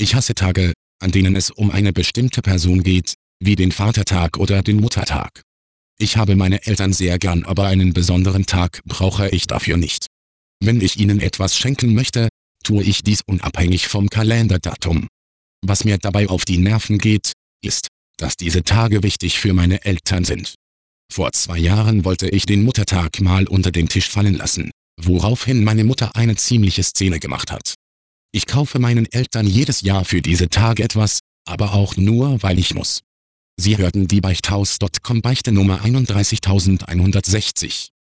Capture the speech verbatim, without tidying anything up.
Ich hasse Tage, an denen es um eine bestimmte Person geht, wie den Vatertag oder den Muttertag. Ich habe meine Eltern sehr gern, aber einen besonderen Tag brauche ich dafür nicht. Wenn ich ihnen etwas schenken möchte, tue ich dies unabhängig vom Kalenderdatum. Was mir dabei auf die Nerven geht, ist, dass diese Tage wichtig für meine Eltern sind. Vor zwei Jahren wollte ich den Muttertag mal unter den Tisch fallen lassen, woraufhin meine Mutter eine ziemliche Szene gemacht hat. Ich kaufe meinen Eltern jedes Jahr für diese Tage etwas, aber auch nur, weil ich muss. Sie hörten die Beichthaus Punkt com Beichte Nummer einunddreißigtausendzweihundertsechzig.